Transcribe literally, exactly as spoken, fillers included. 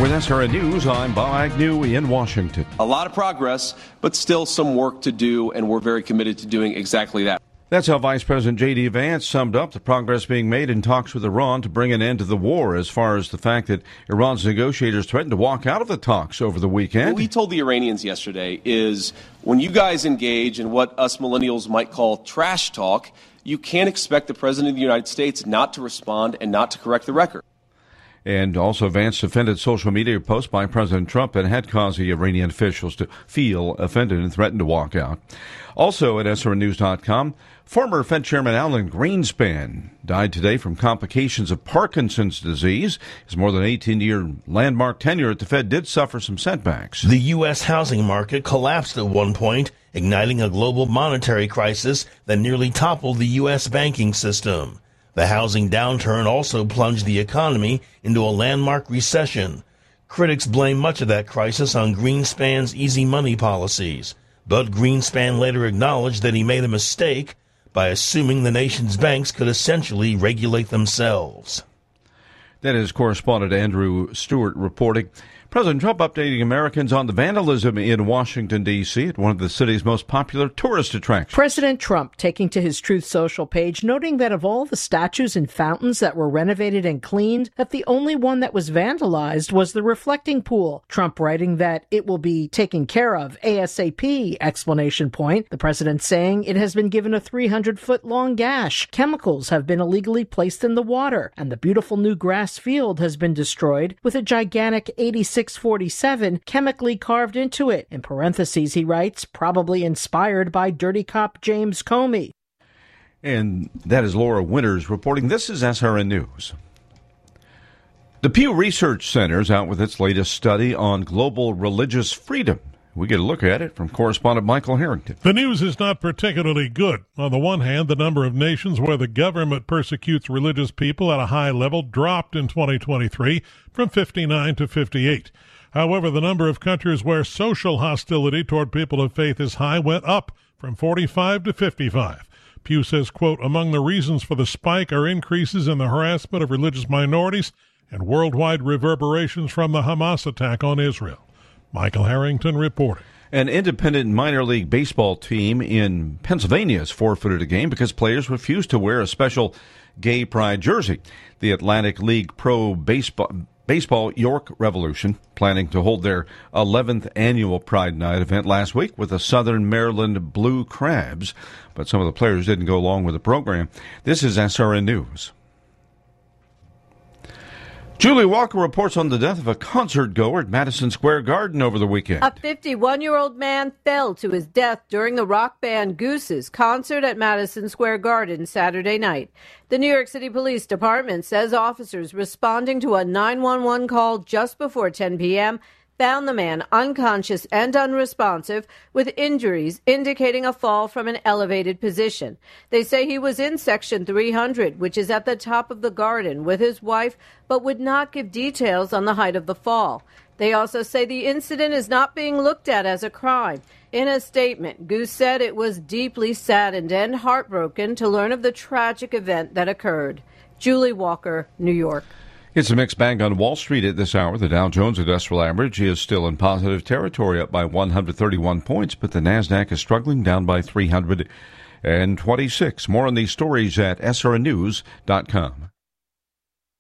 With S R N News, I'm Bob Agnew in Washington. A lot of progress, but still some work to do, and we're very committed to doing exactly that. That's how Vice President J D. Vance summed up the progress being made in talks with Iran to bring an end to the war, as far as the fact that Iran's negotiators threatened to walk out of the talks over the weekend. What we told the Iranians yesterday is when you guys engage in what us millennials might call trash talk, you can't expect the President of the United States not to respond and not to correct the record. And also, Vance defended social media posts by President Trump that had caused the Iranian officials to feel offended and threatened to walk out. Also at S R N news dot com, former Fed Chairman Alan Greenspan died today from complications of Parkinson's disease. His more than eighteen-year landmark tenure at the Fed did suffer some setbacks. The U S housing market collapsed at one point, igniting a global monetary crisis that nearly toppled the U S banking system. The housing downturn also plunged the economy into a landmark recession. Critics blame much of that crisis on Greenspan's easy money policies. But Greenspan later acknowledged that he made a mistake by assuming the nation's banks could essentially regulate themselves. That is correspondent Andrew Stewart reporting. President Trump updating Americans on the vandalism in Washington, D C at one of the city's most popular tourist attractions. President Trump taking to his Truth Social page, noting that of all the statues and fountains that were renovated and cleaned, that the only one that was vandalized was the reflecting pool. Trump writing that it will be taken care of ASAP, explanation point. The president saying it has been given a three hundred foot long gash. Chemicals have been illegally placed in the water, and the beautiful new grass field has been destroyed with a gigantic eighty-six forty-seven chemically carved into it. In parentheses, he writes, probably inspired by dirty cop James Comey. And that is Laura Winters reporting. This is S R N News. The Pew Research Center is out with its latest study on global religious freedom. We get a look at it from correspondent Michael Harrington. The news is not particularly good. On the one hand, the number of nations where the government persecutes religious people at a high level dropped in twenty twenty-three from fifty-nine to fifty-eight. However, the number of countries where social hostility toward people of faith is high went up from forty-five to fifty-five. Pew says, quote, among the reasons for the spike are increases in the harassment of religious minorities and worldwide reverberations from the Hamas attack on Israel. Michael Harrington reporting. An independent minor league baseball team in Pennsylvania has forfeited a game because players refused to wear a special gay pride jersey. The Atlantic League Pro Baseball, baseball York Revolution planning to hold their eleventh annual Pride Night event last week with the Southern Maryland Blue Crabs, but some of the players didn't go along with the program. This is S R N News. Julie Walker reports on the death of a concert goer at Madison Square Garden over the weekend. A fifty-one-year-old man fell to his death during the rock band Goose's concert at Madison Square Garden Saturday night. The New York City Police Department says officers responding to a nine one one call just before ten p.m. found the man unconscious and unresponsive with injuries indicating a fall from an elevated position. They say he was in Section three hundred, which is at the top of the garden, with his wife, but would not give details on the height of the fall. They also say the incident is not being looked at as a crime. In a statement, Goose said it was deeply saddened and heartbroken to learn of the tragic event that occurred. Julie Walker, New York. It's a mixed bag on Wall Street at this hour. The Dow Jones Industrial Average is still in positive territory, up by one hundred thirty-one points, but the NASDAQ is struggling, down by three hundred twenty-six. More on these stories at S R N news dot com.